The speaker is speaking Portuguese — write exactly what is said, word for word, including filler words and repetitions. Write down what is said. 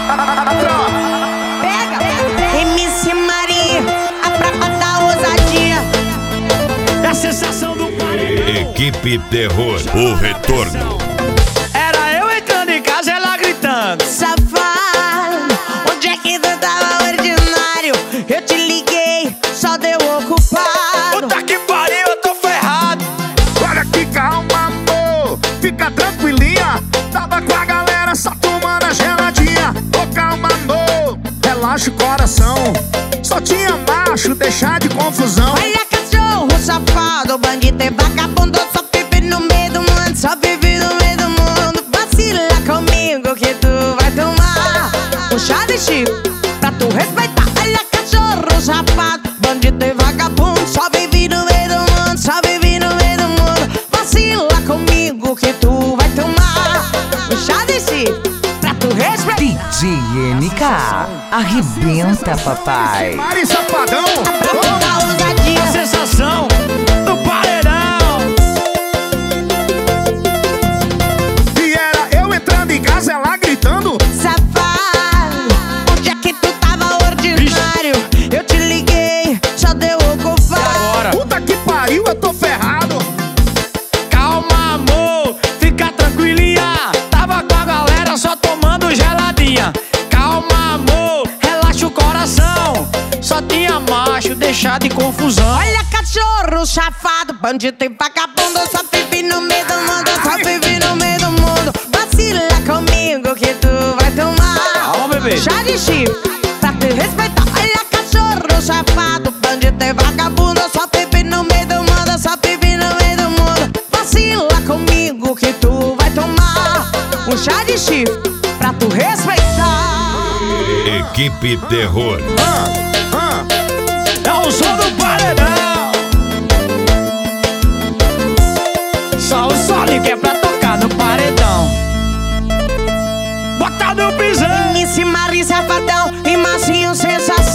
Pega, M C Maria, a prova da ousadia. É a sensação do paredão. Equipe Terror, o retorno. Era eu entrando em casa, ela gritando: Safado, onde é que tu tava ordinário? Eu te liguei, só deu ocupado. puta que pariu, eu tô ferrado. Olha que calma, amor, fica tranquilinha. Tava com a galera só tomando a geladinha. Ô, calma, amor, relaxa o coração. Só tinha macho, deixar de confusão. Olha cachorro safado, bandido e vagabundo. Só vive no meio do mundo, só vive no meio do mundo. Vacila comigo que tu vai tomar um chá de chifre pra tu respeitar. Olha cachorro safado, bandido e vagabundo. Só vive no meio do mundo, só vive no meio do mundo. Vacila comigo que tu vai tomar um chá de chifre pra tu respeitar. D J M K, arrebenta, papai. Mari Safadão, Prova da ousadia. A sensação do paredão. e era eu entrando em casa, ela gritando. Safado, onde é que tu tava ordinário? Eu te liguei, só deu ocupado. Agora, Puta que pariu, eu tô ferrado. calma, amor, fica tranquilinha. Tava com a galera só tomando geladinha. Calma, amor, relaxa o coração. Só tinha macho, deixar de confusão. Olha cachorro safado, bandido e vagabundo. Só vive no meio do mundo, só vive no meio do mundo. Vacila comigo que tu vai tomar Calma, bebê. chá de chifre pra te respeitar. Olha cachorro safado, bandido e vagabundo. Só vive no meio do mundo, só vive no meio do mundo. Vacila comigo que tu vai tomar um chá de chifre pra tu respeitar. Equipe Terror. É o som do paredão. Só o Sonic que é pra tocar no paredão. Bota no pisão. M C Maria Safadão e Massinho Sensação.